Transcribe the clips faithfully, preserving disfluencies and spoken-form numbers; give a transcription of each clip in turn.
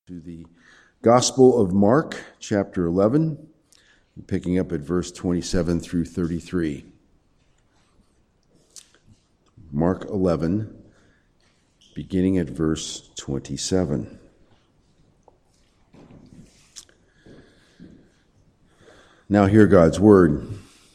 To the Gospel of Mark, chapter eleven, picking up at verse twenty-seven through thirty-three. Mark eleven, beginning at verse twenty-seven. Now hear God's word.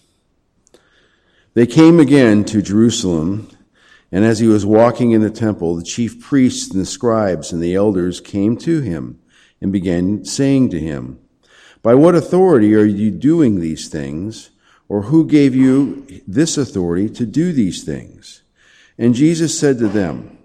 They came again to Jerusalem, and as he was walking in the temple, the chief priests and the scribes and the elders came to him and began saying to him, "By what authority are you doing these things? Or who gave you this authority to do these things?" And Jesus said to them,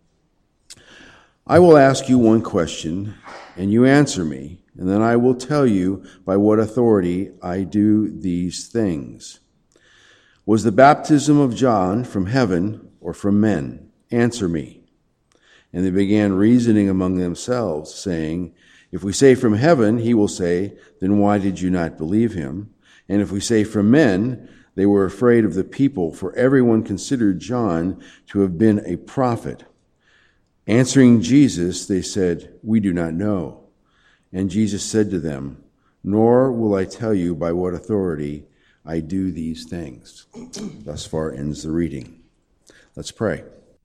"I will ask you one question, and you answer me, and then I will tell you by what authority I do these things. Was the baptism of John from heaven or from men? Answer me." And they began reasoning among themselves, saying, "If we say from heaven, he will say, 'Then why did you not believe him?' And if we say from men," they were afraid of the people, for everyone considered John to have been a prophet. Answering Jesus, they said, "We do not know." And Jesus said to them, "Nor will I tell you by what authority I do these things." Thus far ends the reading. Let's pray.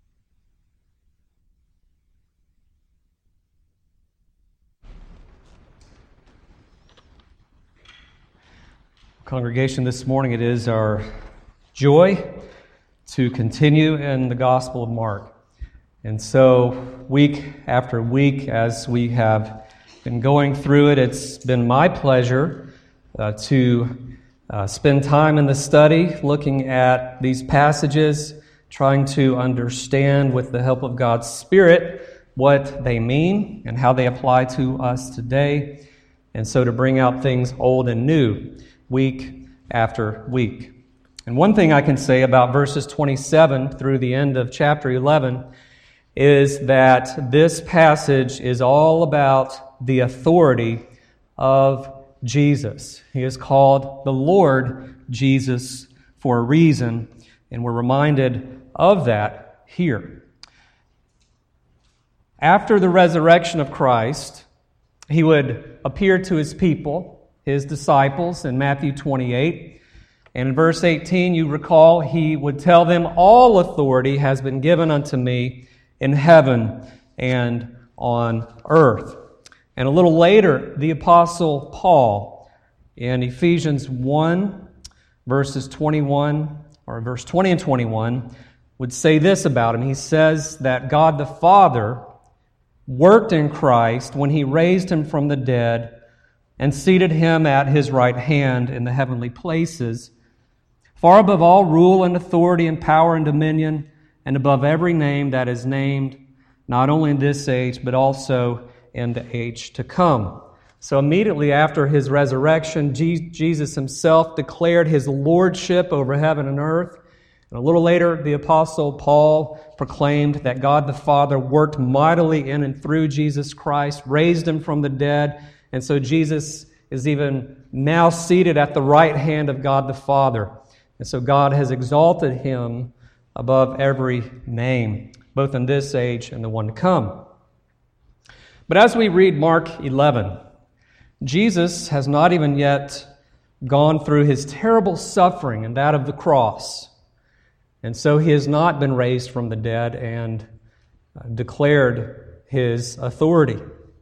Congregation, this morning it is our joy to continue in the Gospel of Mark. And so, week after week, as we have been going through it, it's been my pleasure uh, to uh, spend time in the study, looking at these passages, trying to understand with the help of God's Spirit what they mean and how they apply to us today, and so to bring out things old and new week after week. And one thing I can say about verses twenty-seven through the end of chapter eleven is that this passage is all about the authority of Jesus. He is called the Lord Jesus for a reason, and we're reminded of that here. After the resurrection of Christ, he would appear to his people, his disciples, in Matthew twenty-eight. And in verse eighteen, you recall, he would tell them, "All authority has been given unto me in heaven and on earth." And a little later, the Apostle Paul, in Ephesians one, verses twenty-one, or verse twenty and twenty-one, would say this about him. He says that God the Father worked in Christ when he raised him from the dead and seated him at his right hand in the heavenly places, far above all rule and authority and power and dominion, and above every name that is named, not only in this age, but also in the age to come. So immediately after his resurrection, Jesus himself declared his lordship over heaven and earth. And a little later, the Apostle Paul proclaimed that God the Father worked mightily in and through Jesus Christ, raised him from the dead. And so Jesus is even now seated at the right hand of God the Father. And so God has exalted him above every name, both in this age and the one to come. But as we read Mark eleven, Jesus has not even yet gone through his terrible suffering and that of the cross. And so he has not been raised from the dead and declared his authority.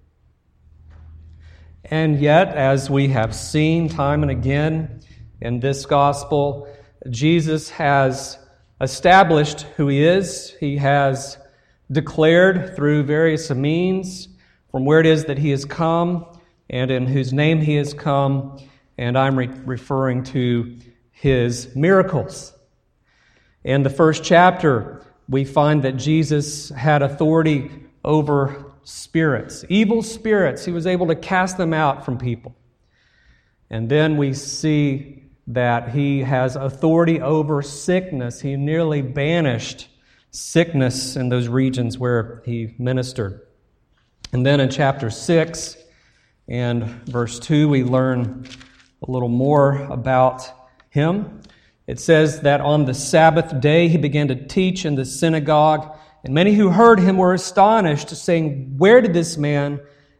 And yet, as we have seen time and again in this gospel, Jesus has established who he is. He has declared through various means from where it is that he has come and in whose name he has come, and I'm re- referring to his miracles. In the first chapter, we find that Jesus had authority over spirits, evil spirits. He was able to cast them out from people. And then we see that he has authority over sickness. He nearly banished sickness in those regions where he ministered. And then in chapter six and verse two, we learn a little more about him. It says that on the Sabbath day he began to teach in the synagogue, and many who heard him were astonished, saying, "Where did this man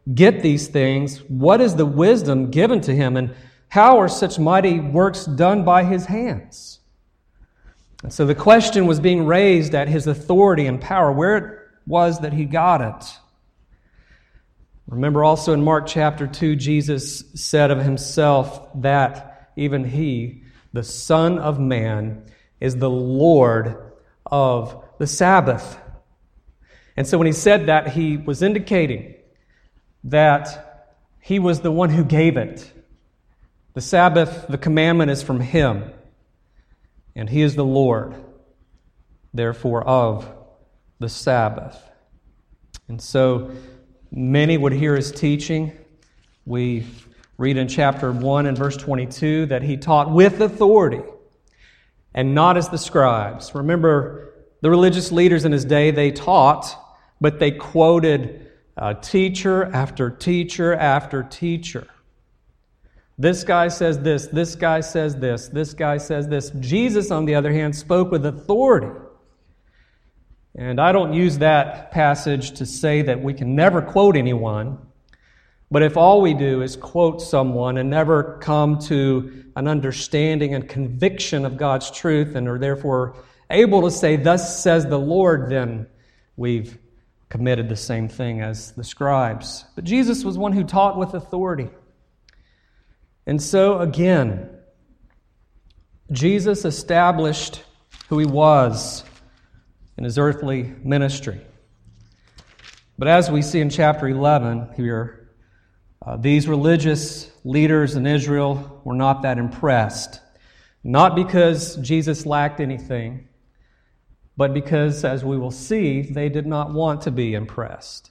get these things? What is the wisdom given to him? And how are such mighty works done by his hands? And so the question was being raised at his authority and power, where it was that he got it. Remember also in Mark chapter two, Jesus said of himself that even he, the Son of Man, is the Lord of the Sabbath. And so when he said that, he was indicating that he was the one who gave it. The Sabbath, the commandment, is from him, and he is the Lord, therefore, of the Sabbath. And so many would hear his teaching. We read in chapter one and verse twenty-two that he taught with authority and not as the scribes. Remember, the religious leaders in his day, they taught, but they quoted uh, teacher after teacher after teacher. This guy says this, this guy says this, this guy says this. Jesus, on the other hand, spoke with authority. And I don't use that passage to say that we can never quote anyone, but if all we do is quote someone and never come to an understanding and conviction of God's truth and are therefore able to say, "Thus says the Lord," then we've committed the same thing as the scribes. But Jesus was one who taught with authority. And so, again, Jesus established who he was in his earthly ministry. But as we see in chapter eleven here, uh, these religious leaders in Israel were not that impressed. Not because Jesus lacked anything, but because, as we will see, they did not want to be impressed.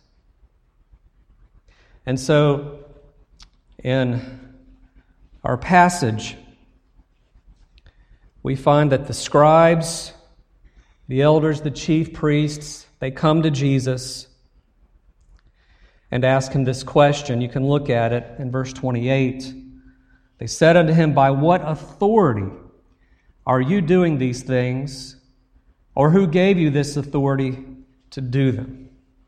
And so, in our passage, we find that the scribes, the elders, the chief priests, they come to Jesus and ask him this question. You can look at it in verse twenty-eight. They said unto him, "By what authority are you doing these things? Or who gave you this authority to do them?"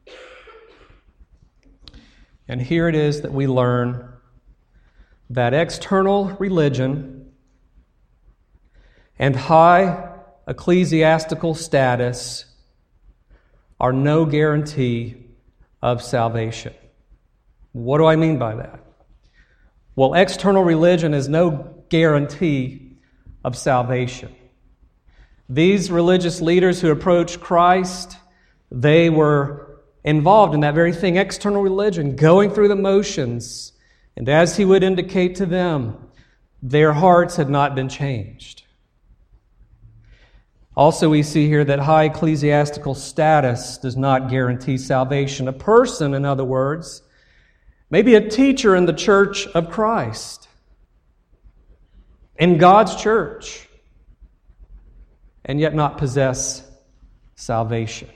And here it is that we learn that external religion and high ecclesiastical status are no guarantee of salvation. What do I mean by that? Well, external religion is no guarantee of salvation. These religious leaders who approached Christ, they were involved in that very thing, external religion, going through the motions. And as he would indicate to them, their hearts had not been changed. Also, we see here that high ecclesiastical status does not guarantee salvation. A person, in other words, may be a teacher in the church of Christ, in God's church, and yet not possess salvation.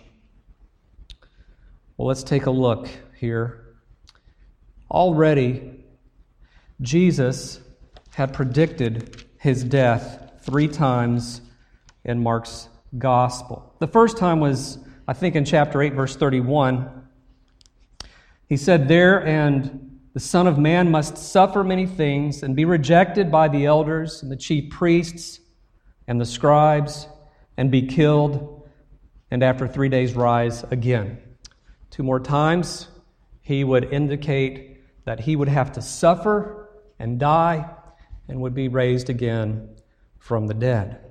Well, let's take a look here. Already, Jesus had predicted his death three times in Mark's gospel. The first time was, I think, in chapter eight, verse thirty-one. He said there, "And the Son of Man must suffer many things and be rejected by the elders and the chief priests and the scribes and be killed, and after three days rise again." Two more times, he would indicate that he would have to suffer and die and would be raised again from the dead.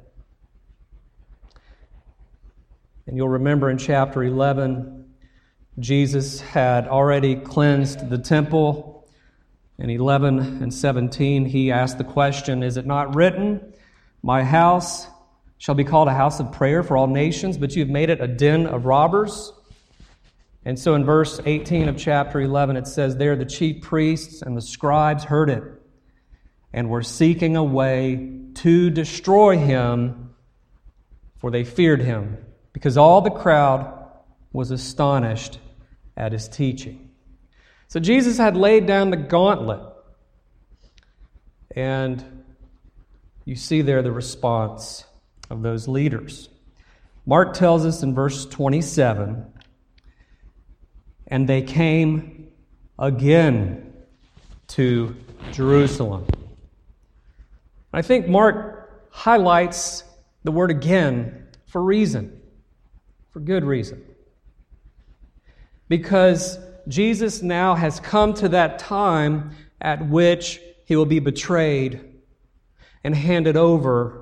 And you'll remember in chapter eleven, Jesus had already cleansed the temple. In eleven and seventeen, he asked the question, "Is it not written, 'My house shall be called a house of prayer for all nations, but you've made it a den of robbers'?" And so in verse eighteen of chapter eleven, it says there, the chief priests and the scribes heard it and were seeking a way to destroy him, for they feared him, because all the crowd was astonished at his teaching. So Jesus had laid down the gauntlet, and you see there the response of those leaders. Mark tells us in verse twenty-seven, "And they came again to Jerusalem. I think Mark highlights the word again for reason, for good reason. Because Jesus now has come to that time at which he will be betrayed and handed over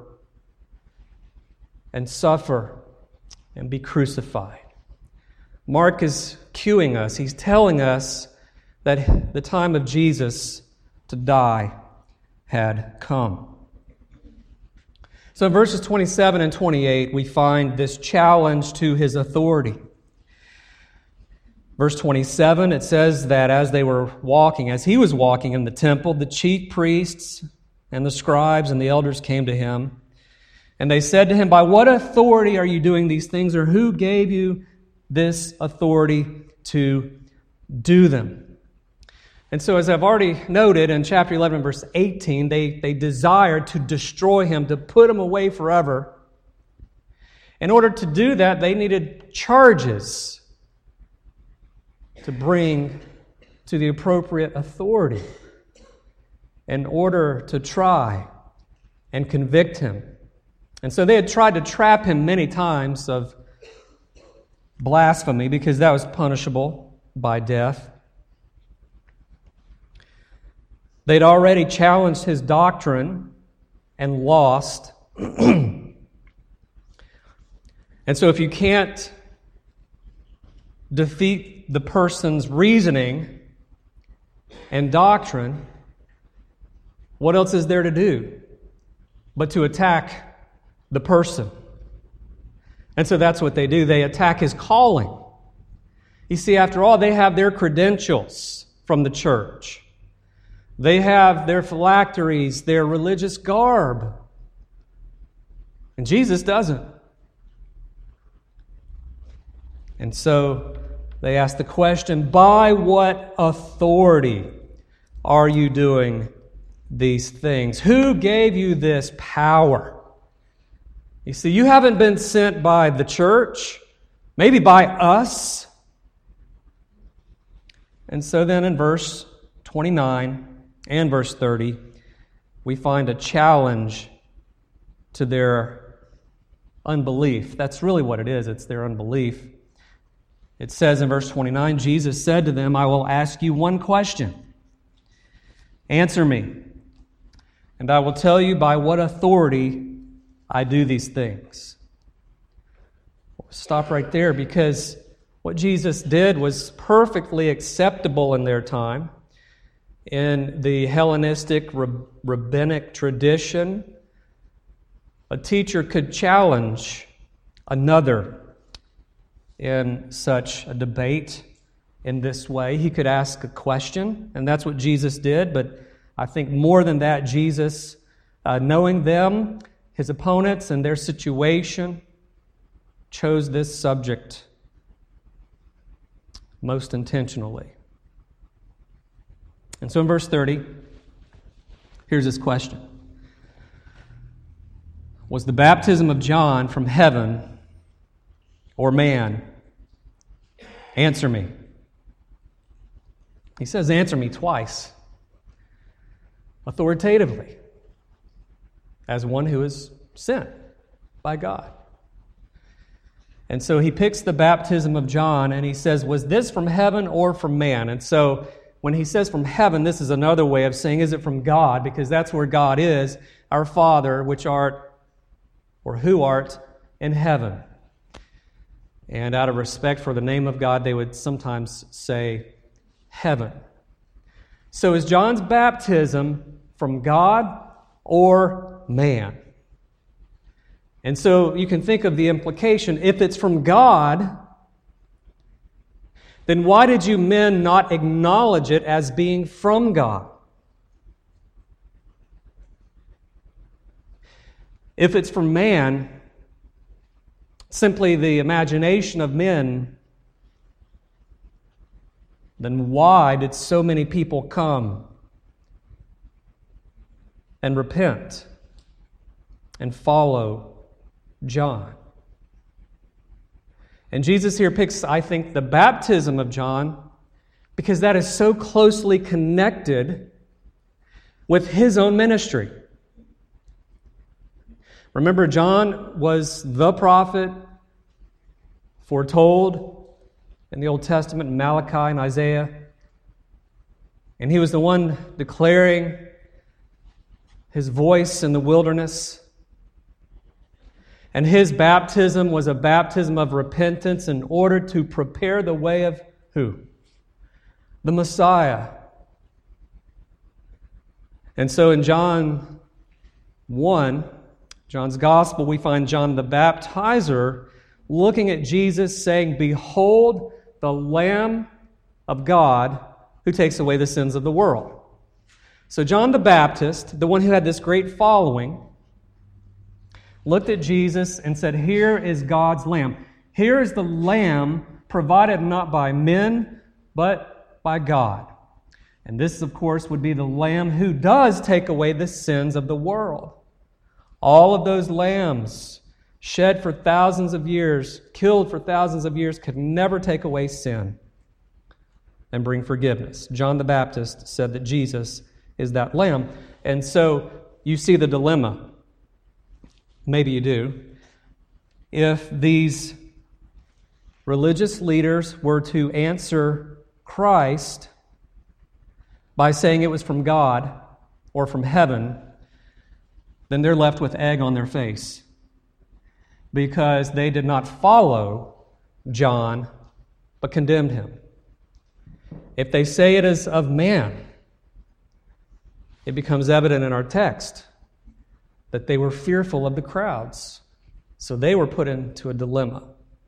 and suffer and be crucified. Mark is cueing us. He's telling us that the time of Jesus to die had come. So in verses twenty-seven and twenty-eight, we find this challenge to his authority. Verse twenty-seven, it says that as they were walking, as he was walking in the temple, the chief priests and the scribes and the elders came to him, and they said to him, "By what authority are you doing these things, or who gave you this authority to do them?" And so, as I've already noted in chapter eleven, verse eighteen, they, they desired to destroy him, to put him away forever. In order to do that, they needed charges to bring to the appropriate authority in order to try and convict him. And so they had tried to trap him many times of blasphemy, because that was punishable by death. They'd already challenged his doctrine and lost. And so if you can't defeat the person's reasoning and doctrine, what else is there to do but to attack the person? And so that's what they do. They attack his calling. You see, after all, they have their credentials from the church. They have their phylacteries, their religious garb. And Jesus doesn't. And so they ask the question, by what authority are you doing these things? Who gave you this power? You see, you haven't been sent by the church, maybe by us. And so then in verse twenty-nine and verse thirty, we find a challenge to their unbelief. That's really what it is. It's their unbelief. It says in verse twenty-nine, Jesus said to them, "I will ask you one question. Answer me, and I will tell you by what authority I do these things." We'll stop right there, because what Jesus did was perfectly acceptable in their time. In the Hellenistic rabbinic tradition, a teacher could challenge another in such a debate in this way. He could ask a question, and that's what Jesus did. But I think more than that, Jesus, uh, knowing them, his opponents, and their situation, chose this subject most intentionally. And so in verse thirty, here's his question. Was the baptism of John from heaven or man? Answer me. He says, answer me twice, authoritatively, as one who is sent by God. And so he picks the baptism of John and he says, was this from heaven or from man? And so when he says from heaven, this is another way of saying, is it from God? Because that's where God is, our Father, which art, or who art, in heaven. And out of respect for the name of God, they would sometimes say heaven. So is John's baptism from God or man? And so you can think of the implication. If it's from God, then why did you men not acknowledge it as being from God? If it's from man, simply the imagination of men, then why did so many people come and repent and follow John? And Jesus here picks, I think, the baptism of John because that is so closely connected with his own ministry. Remember, John was the prophet foretold in the Old Testament, in Malachi and Isaiah. And he was the one declaring his voice in the wilderness. And his baptism was a baptism of repentance in order to prepare the way of who? The Messiah. And so in John one, John's Gospel, we find John the Baptizer looking at Jesus saying, "Behold the Lamb of God who takes away the sins of the world." So John the Baptist, the one who had this great following, looked at Jesus and said, "Here is God's Lamb. Here is the Lamb provided not by men, but by God." And this, of course, would be the Lamb who does take away the sins of the world. All of those lambs shed for thousands of years, killed for thousands of years, could never take away sin and bring forgiveness. John the Baptist said that Jesus is that Lamb. And so you see the dilemma. Maybe you do. If these religious leaders were to answer Christ by saying it was from God or from heaven, then they're left with egg on their face because they did not follow John but condemned him. If they say it is of man, it becomes evident in our text that they were fearful of the crowds. So they were put into a dilemma.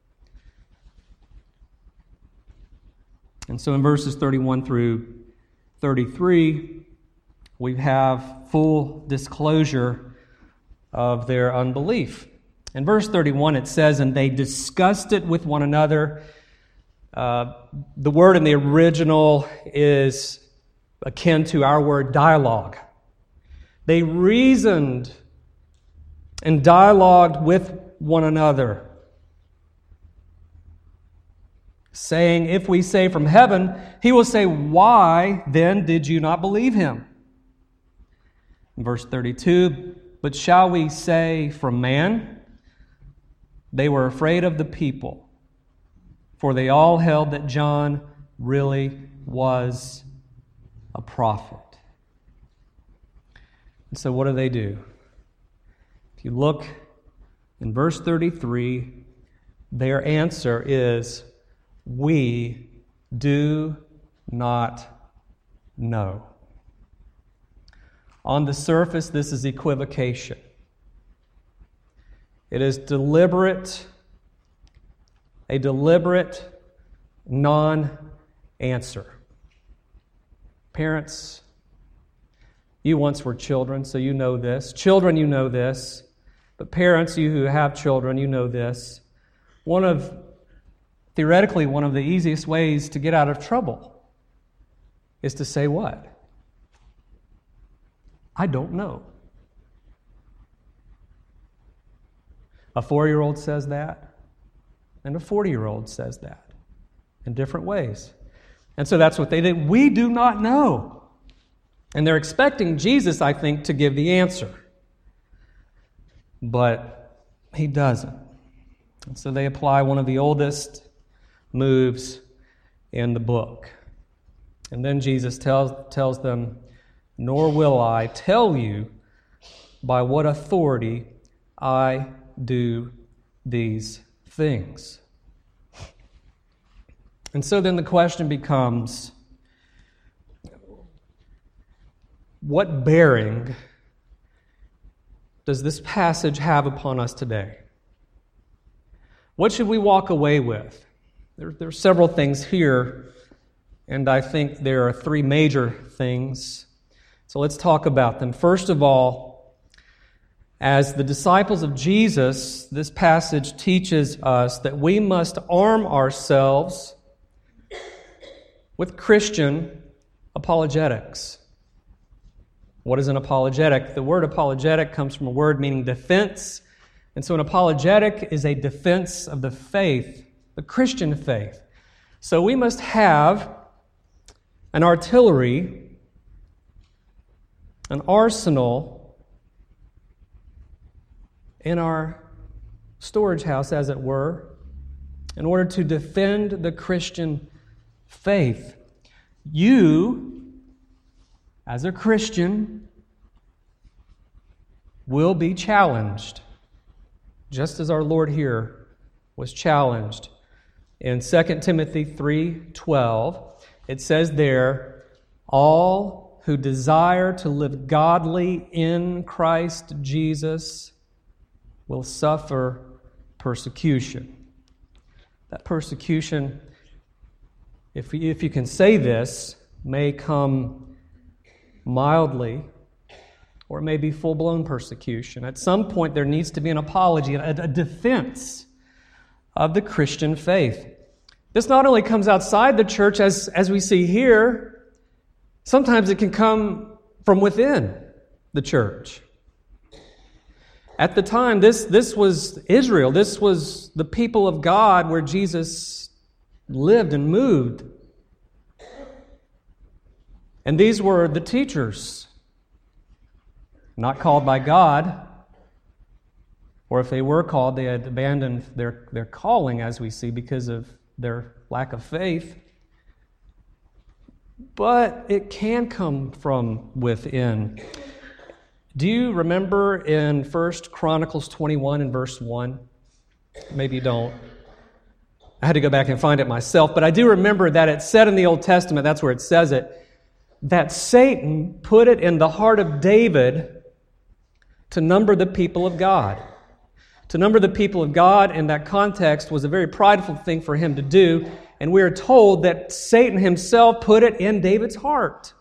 And so in verses thirty-one through thirty-three, we have full disclosure of their unbelief. In verse thirty-one it says, "And they discussed it with one another." Uh, the word in the original is akin to our word dialogue. They reasoned and dialogued with one another, saying, "If we say from heaven, he will say, why then did you not believe him?" In verse thirty-two, "But shall we say from man?" They were afraid of the people, for they all held that John really was a prophet. And so what do they do? If you look in verse thirty-three, their answer is, "We do not know." On the surface, this is equivocation. It is deliberate, a deliberate non-answer. Parents, you once were children, so you know this. Children, you know this. But parents, you who have children, you know this. One of, theoretically, one of the easiest ways to get out of trouble is to say what? I don't know. A four-year-old says that, and a forty-year-old says that in different ways. And so that's what they did. We do not know. And they're expecting Jesus, I think, to give the answer. But he doesn't. And so they apply one of the oldest moves in the book. And then Jesus tells, tells them, "Nor will I tell you by what authority I do these things." And so then the question becomes, what bearing does this passage have upon us today? What should we walk away with? There, there are several things here, and I think there are three major things. So let's talk about them. First of all, as the disciples of Jesus, this passage teaches us that we must arm ourselves with Christian apologetics. What is an apologetic? The word apologetic comes from a word meaning defense. And so an apologetic is a defense of the faith, the Christian faith. So we must have an artillery, an arsenal in our storage house, as it were, in order to defend the Christian faith. You, as a Christian, will be challenged, just as our Lord here was challenged. In Second Timothy three twelve, it says there, all who desire to live godly in Christ Jesus will suffer persecution. That persecution, if you, if you can say this, may come mildly, or it may be full-blown persecution. At some point, there needs to be an apology, a, a defense of the Christian faith. This not only comes outside the church, as, as we see here, sometimes it can come from within the church. At the time, this, this was Israel. This was the people of God where Jesus lived and moved. And these were the teachers, not called by God, or if they were called, they had abandoned their, their calling, as we see, because of their lack of faith. But it can come from within. Do you remember in First Chronicles twenty-one and verse one? Maybe you don't. I had to go back and find it myself, but I do remember that it said in the Old Testament, that's where it says it, that Satan put it in the heart of David to number the people of God. To number the people of God in that context was a very prideful thing for him to do, and we are told that Satan himself put it in David's heart.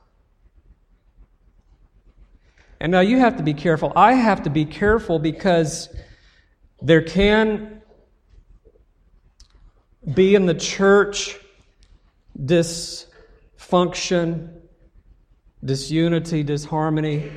And now you have to be careful. I have to be careful because there can be in the church dysfunction, disunity, disharmony.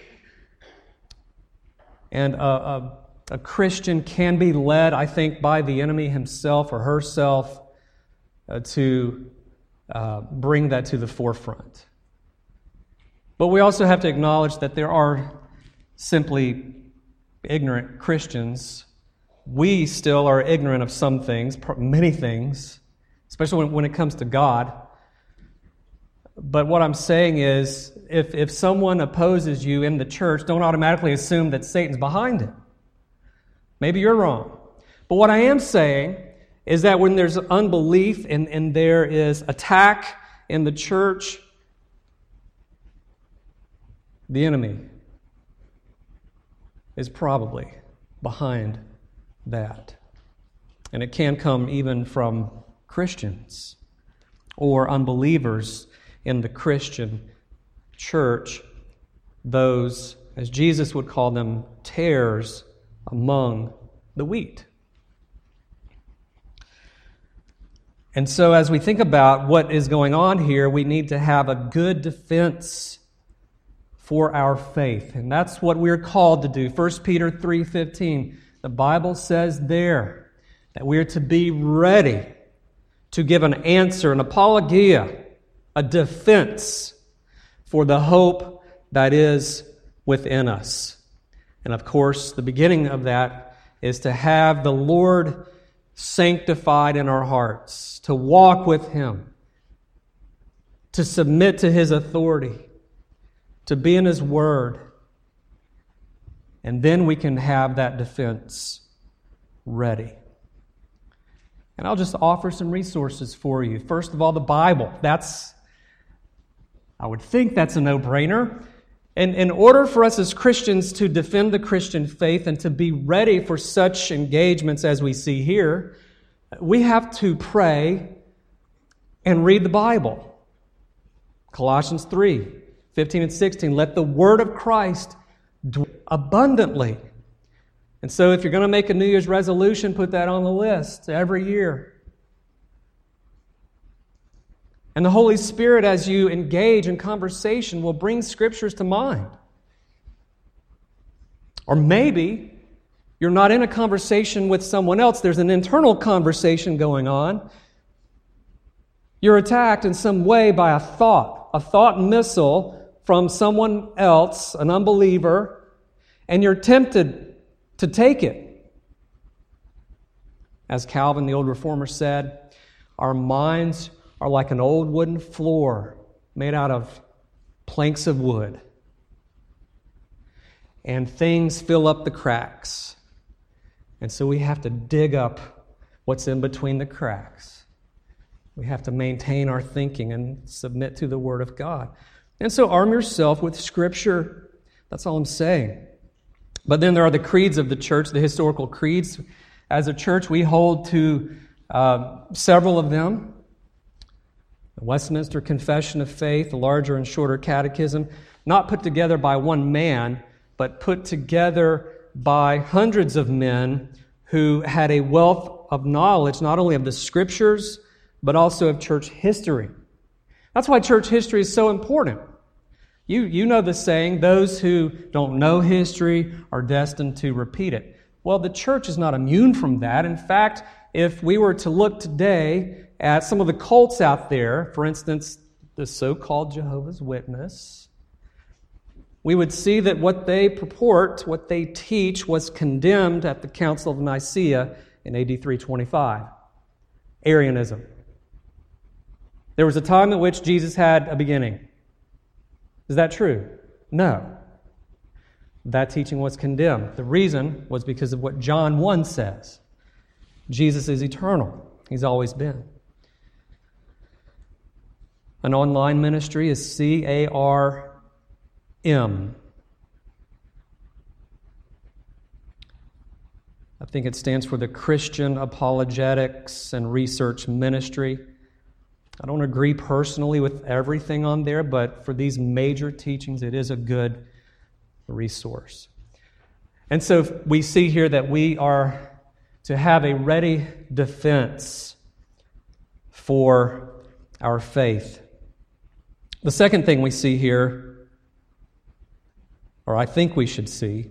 And a, a, a Christian can be led, I think, by the enemy himself or herself uh, to uh, bring that to the forefront. But we also have to acknowledge that there are simply ignorant Christians. We still are ignorant of some things, many things, especially when, when it comes to God. But what I'm saying is, if, if someone opposes you in the church, don't automatically assume that Satan's behind it. Maybe you're wrong. But what I am saying is that when there's unbelief and, and there is attack in the church, the enemy is probably behind that. And it can come even from Christians or unbelievers in the Christian church, those, as Jesus would call them, tares among the wheat. And so as we think about what is going on here, we need to have a good defense for our faith. And that's what we're called to do. First Peter three fifteen, the Bible says there that we are to be ready to give an answer, an apologia, a defense for the hope that is within us. And of course, the beginning of that is to have the Lord sanctified in our hearts, to walk with Him, to submit to His authority, to be in His Word. And then we can have that defense ready. And I'll just offer some resources for you. First of all, the Bible. That's, I would think that's a no-brainer. And in order for us as Christians to defend the Christian faith and to be ready for such engagements as we see here, we have to pray and read the Bible. Colossians three fifteen and sixteen, let the word of Christ dwell abundantly. And so if you're going to make a New Year's resolution, put that on the list every year. And the Holy Spirit, as you engage in conversation, will bring scriptures to mind. Or maybe you're not in a conversation with someone else. There's an internal conversation going on. You're attacked in some way by a thought, a thought missile from someone else, an unbeliever, and you're tempted to take it. As Calvin, the old reformer, said, our minds are like an old wooden floor made out of planks of wood. And things fill up the cracks. And so we have to dig up what's in between the cracks. We have to maintain our thinking and submit to the Word of God. And so arm yourself with Scripture. That's all I'm saying. But then there are the creeds of the church, the historical creeds. As a church, we hold to uh, several of them. The Westminster Confession of Faith, the larger and shorter catechism, not put together by one man, but put together by hundreds of men who had a wealth of knowledge, not only of the Scriptures, but also of church history. That's why church history is so important. You, you know the saying, those who don't know history are destined to repeat it. Well, the church is not immune from that. In fact, if we were to look today at some of the cults out there, for instance, the so-called Jehovah's Witness, we would see that what they purport, what they teach, was condemned at the Council of Nicaea in A D three twenty-five. Arianism. There was a time in which Jesus had a beginning. Is that true? No. That teaching was condemned. The reason was because of what John one says. Jesus is eternal. He's always been. An online ministry is C A R M. I think it stands for the Christian Apologetics and Research Ministry. I don't agree personally with everything on there, but for these major teachings, it is a good resource. And so we see here that we are to have a ready defense for our faith. The second thing we see here, or I think we should see,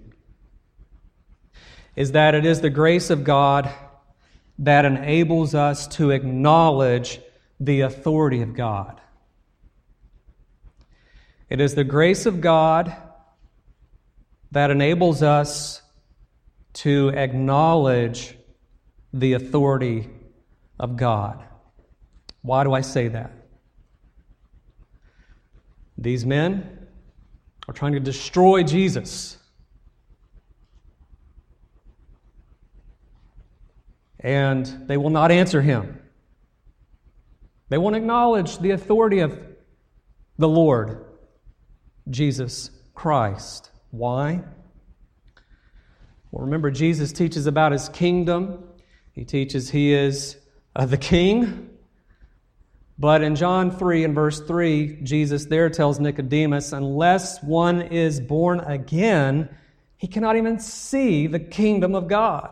is that it is the grace of God that enables us to acknowledge the authority of God. It is the grace of God that enables us to acknowledge the authority of God. Why do I say that? These men are trying to destroy Jesus. And they will not answer him. They won't acknowledge the authority of the Lord, Jesus Christ. Why? Well, remember, Jesus teaches about his kingdom. He teaches he is uh, the king. But in John three and verse three, Jesus there tells Nicodemus, unless one is born again, he cannot even see the kingdom of God.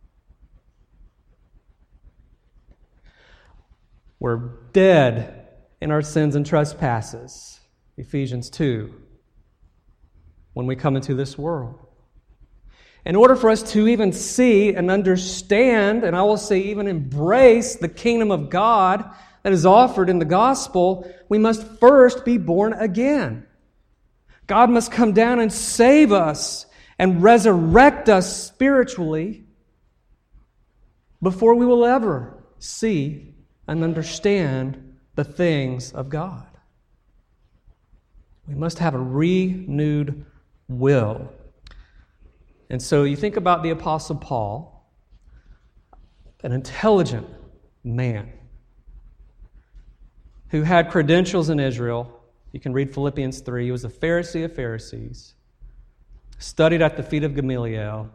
We're dead in our sins and trespasses, Ephesians two, when we come into this world. In order for us to even see and understand, and I will say even embrace the kingdom of God that is offered in the gospel, we must first be born again. God must come down and save us and resurrect us spiritually before we will ever see and understand the things of God. We must have a renewed will. And so you think about the Apostle Paul, an intelligent man who had credentials in Israel. You can read Philippians three. He was a Pharisee of Pharisees, studied at the feet of Gamaliel,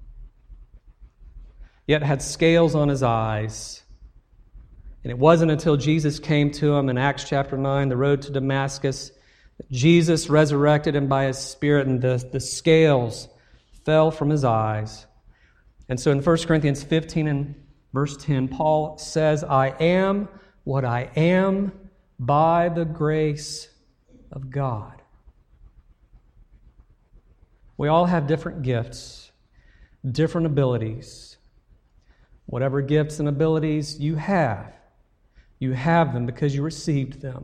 yet had scales on his eyes. And it wasn't until Jesus came to him in Acts chapter nine, the road to Damascus, that Jesus resurrected him by his Spirit, and the, the scales fell from his eyes. And so in First Corinthians fifteen and verse ten, Paul says, I am what I am by the grace of God. We all have different gifts, different abilities. Whatever gifts and abilities you have, You have them because you received them.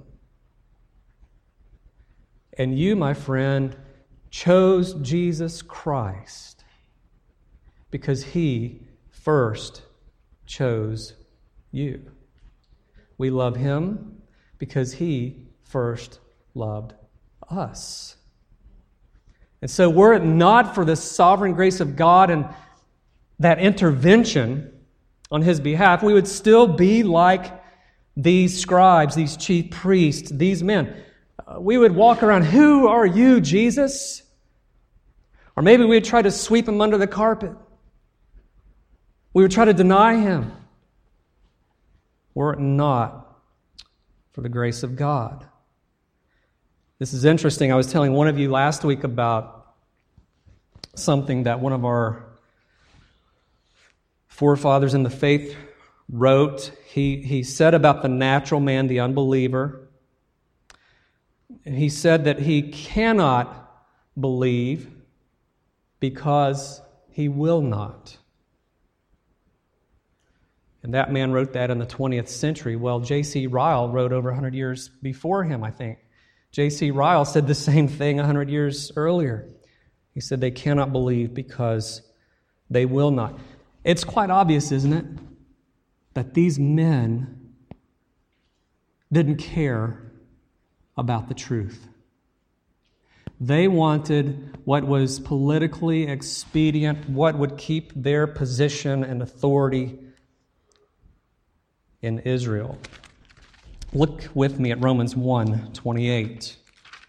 And you, my friend, chose Jesus Christ because He first chose you. We love Him because He first loved us. And so were it not for the sovereign grace of God and that intervention on His behalf, we would still be like these scribes, these chief priests, these men. Uh, we would walk around, who are you, Jesus? Or maybe we would try to sweep Him under the carpet. We would try to deny Him. Were it not for the grace of God. This is interesting. I was telling one of you last week about something that one of our forefathers in the faith wrote. He, he said about the natural man, the unbeliever. He said that he cannot believe because he will not. And that man wrote that in the twentieth century. Well, J C Ryle wrote over one hundred years before him, I think. J C Ryle said the same thing one hundred years earlier. He said they cannot believe because they will not. It's quite obvious, isn't it, that these men didn't care about the truth. They wanted what was politically expedient, what would keep their position and authority in Israel. Look with me at Romans one twenty-eight.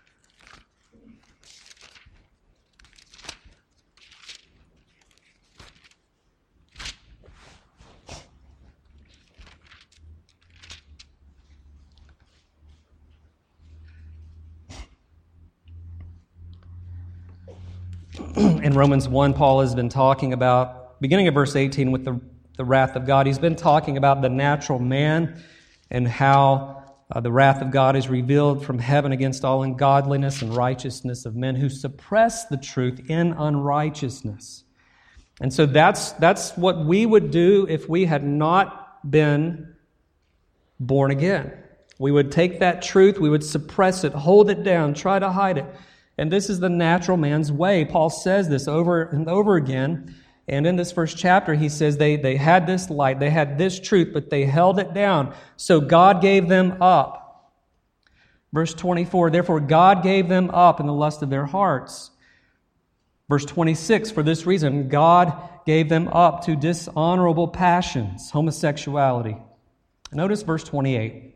In Romans one, Paul has been talking about, beginning of verse eighteen, with the, the wrath of God. He's been talking about the natural man and how uh, the wrath of God is revealed from heaven against all ungodliness and righteousness of men who suppress the truth in unrighteousness. And so that's, that's what we would do if we had not been born again. We would take that truth, we would suppress it, hold it down, try to hide it. And this is the natural man's way. Paul says this over and over again. And in this first chapter, he says they, they had this light, they had this truth, but they held it down. So God gave them up. Verse twenty-four, therefore God gave them up in the lust of their hearts. Verse twenty-six, for this reason, God gave them up to dishonorable passions, homosexuality. Notice verse twenty-eight.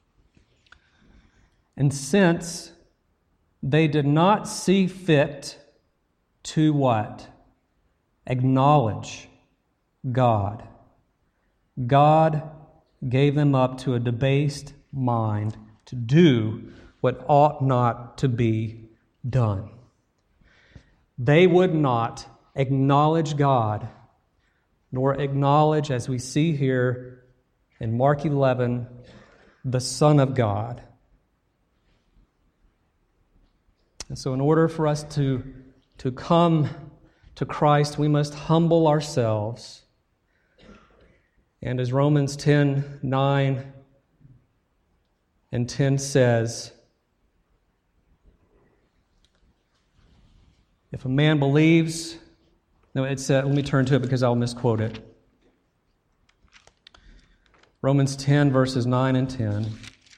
And since they did not see fit to what? Acknowledge God. God gave them up to a debased mind to do what ought not to be done. They would not acknowledge God, nor acknowledge, as we see here in Mark eleven, the Son of God. And so in order for us to, to come to Christ, we must humble ourselves. And as Romans ten, nine and ten says, if a man believes, no, it's, uh, let me turn to it because I'll misquote it. Romans ten, verses nine and ten.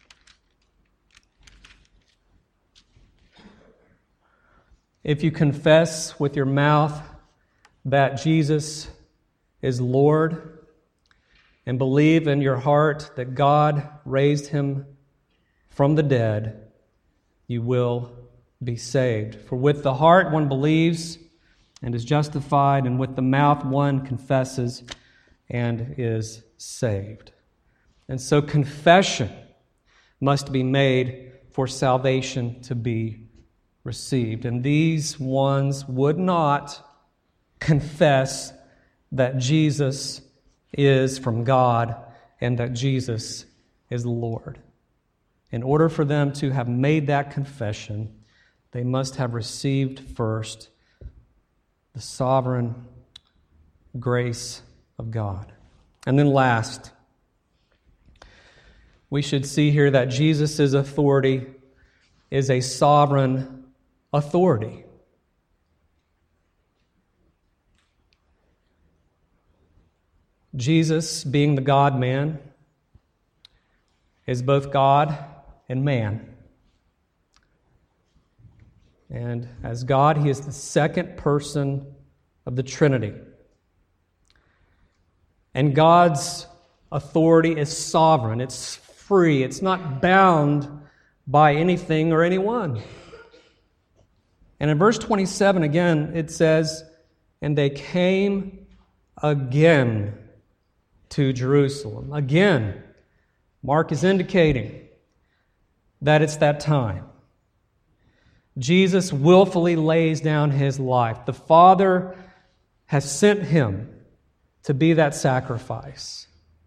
If you confess with your mouth that Jesus is Lord and believe in your heart that God raised Him from the dead, you will be saved. For with the heart one believes and is justified, and with the mouth one confesses and is saved. And so confession must be made for salvation to be received. And these ones would not confess that Jesus is from God and that Jesus is the Lord. In order for them to have made that confession, they must have received first the sovereign grace of God. And then last, we should see here that Jesus' authority is a sovereign authority. Jesus, being the God-man, is both God and man. And as God, He is the second person of the Trinity. And God's authority is sovereign. It's free. It's not bound by anything or anyone. And in verse twenty-seven, again, it says, "And they came again to Jerusalem." Again, Mark is indicating that it's that time. Jesus willfully lays down His life. The Father has sent Him to be that sacrifice.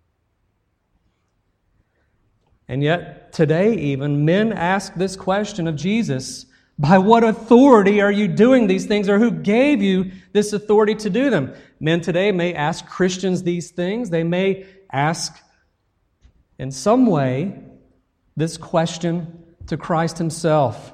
And yet, today even, men ask this question of Jesus: by what authority are you doing these things, or who gave you this authority to do them? Men today may ask Christians these things. They may ask, in some way, this question to Christ Himself.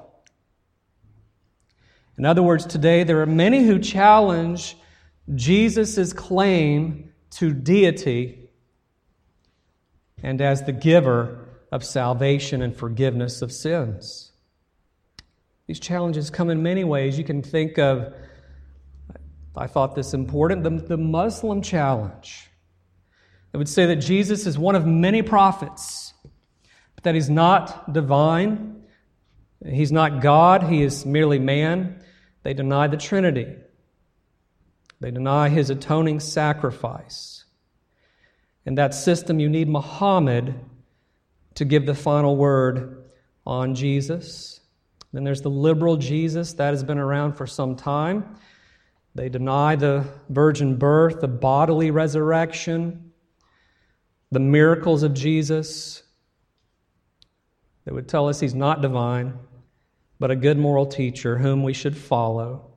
In other words, today there are many who challenge Jesus' claim to deity and as the giver of salvation and forgiveness of sins. These challenges come in many ways. You can think of, I thought this important, the, the Muslim challenge. It would say that Jesus is one of many prophets, but that He's not divine, He's not God, He is merely man. They deny the Trinity. They deny His atoning sacrifice. In that system, you need Muhammad to give the final word on Jesus. Then there's the liberal Jesus. That has been around for some time. They deny the virgin birth, the bodily resurrection, the miracles of Jesus. They would tell us He's not divine, but a good moral teacher whom we should follow.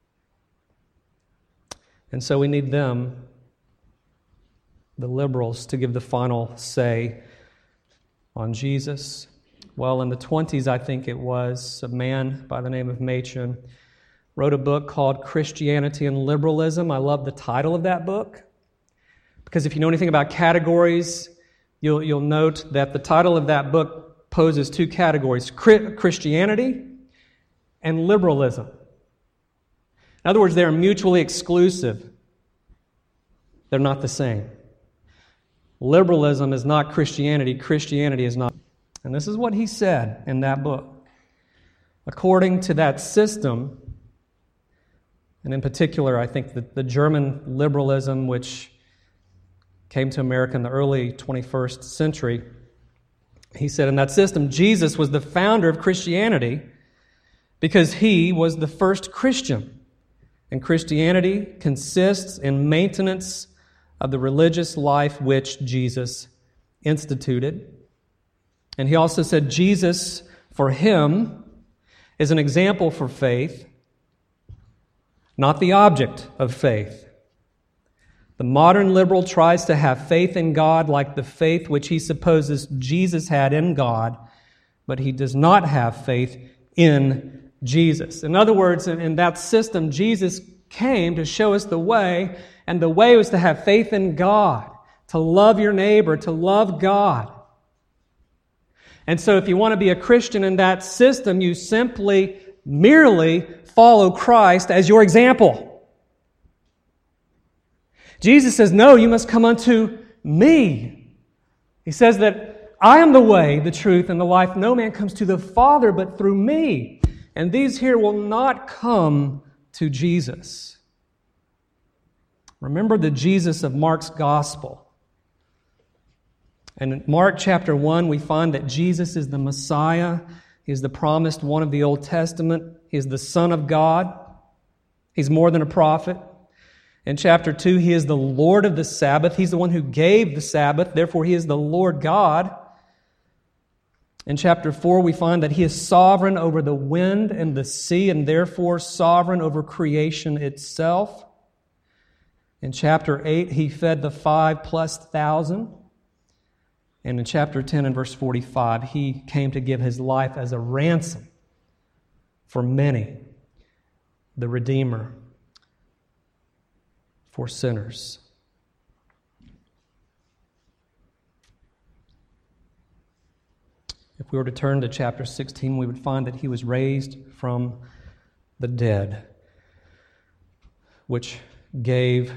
And so we need them, the liberals, to give the final say on Jesus. Well, in the twenties, I think it was, a man by the name of Machen wrote a book called Christianity and Liberalism. I love the title of that book, because if you know anything about categories, you'll, you'll note that the title of that book poses two categories: Christianity and liberalism. In other words, they are mutually exclusive. They're not the same. Liberalism is not Christianity. Christianity is not. And this is what he said in that book. According to that system, and in particular, I think the, the German liberalism, which came to America in the early twenty-first century, he said in that system, Jesus was the founder of Christianity because He was the first Christian. And Christianity consists in maintenance of the religious life which Jesus instituted. And he also said Jesus, for him, is an example for faith, not the object of faith. The modern liberal tries to have faith in God like the faith which he supposes Jesus had in God, but he does not have faith in Jesus. In other words, in that system, Jesus came to show us the way, and the way was to have faith in God, to love your neighbor, to love God. And so if you want to be a Christian in that system, you simply, merely follow Christ as your example. Jesus says, no, you must come unto me. He says that I am the way, the truth, and the life. No man comes to the Father but through me. And these here will not come to Jesus. Remember the Jesus of Mark's Gospel. And in Mark chapter one, we find that Jesus is the Messiah. He is the promised one of the Old Testament. He is the Son of God. He's more than a prophet. In chapter two, He is the Lord of the Sabbath. He's the one who gave the Sabbath. Therefore, He is the Lord God. In chapter four, we find that He is sovereign over the wind and the sea, and therefore sovereign over creation itself. In chapter eight, He fed the five plus thousand. And in chapter ten and verse forty-five, He came to give His life as a ransom for many, the Redeemer for sinners. If we were to turn to chapter sixteen, we would find that He was raised from the dead, which gave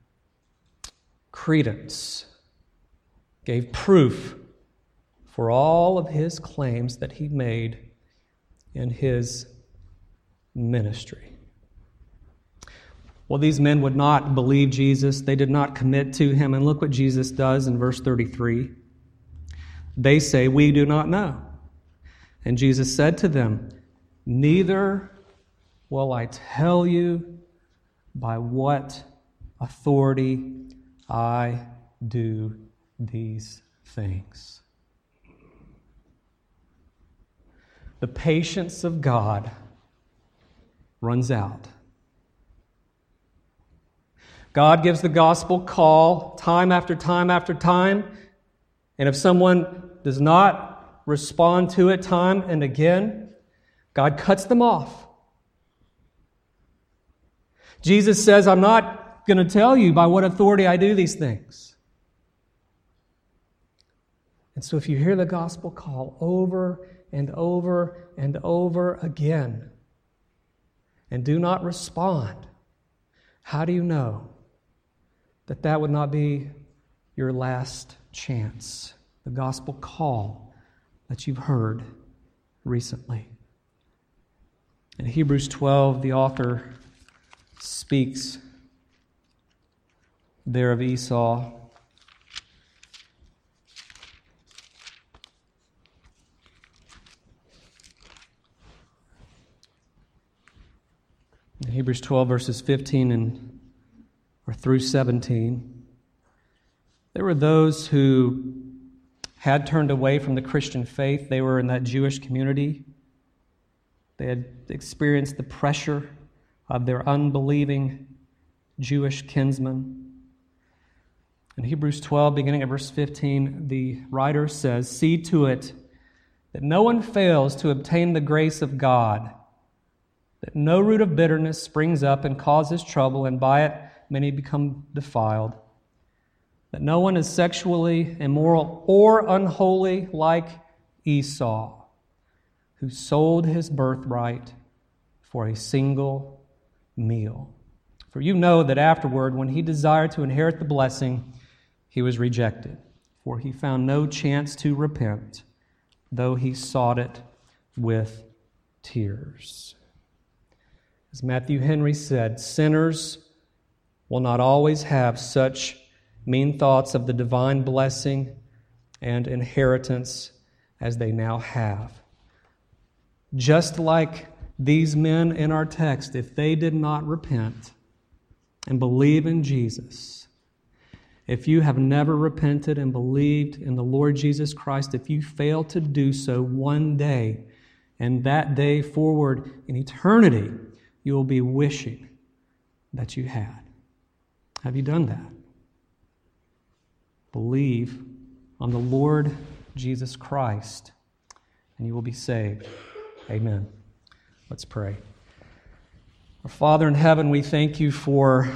credence, gave proof for all of His claims that He made in His ministry. Well, these men would not believe Jesus. They did not commit to Him. And look what Jesus does in verse thirty-three. They say, "We do not know." And Jesus said to them, "Neither will I tell you by what authority I do these things." The patience of God runs out. God gives the gospel call time after time after time, and if someone does not respond to it time and again, God cuts them off. Jesus says, "I'm not going to tell you by what authority I do these things." And so if you hear the gospel call over and over and over again and do not respond, how do you know that that would not be your last chance? The gospel call that you've heard recently. In Hebrews twelve, the author speaks there of Esau. In Hebrews twelve, verses fifteen and or through seventeen, there were those who had turned away from the Christian faith. They were in that Jewish community. They had experienced the pressure of their unbelieving Jewish kinsmen. In Hebrews twelve, beginning at verse fifteen, the writer says, "See to it that no one fails to obtain the grace of God, that no root of bitterness springs up and causes trouble, and by it many become defiled. That no one is sexually immoral or unholy like Esau, who sold his birthright for a single meal. For you know that afterward, when he desired to inherit the blessing, he was rejected, for he found no chance to repent, though he sought it with tears." As Matthew Henry said, sinners will not always have such mean thoughts of the divine blessing and inheritance as they now have. Just like these men in our text, if they did not repent and believe in Jesus, if you have never repented and believed in the Lord Jesus Christ, if you fail to do so one day, and that day forward in eternity, you will be wishing that you had. Have you done that? Believe on the Lord Jesus Christ, and you will be saved. Amen. Let's pray. Our Father in heaven, we thank you for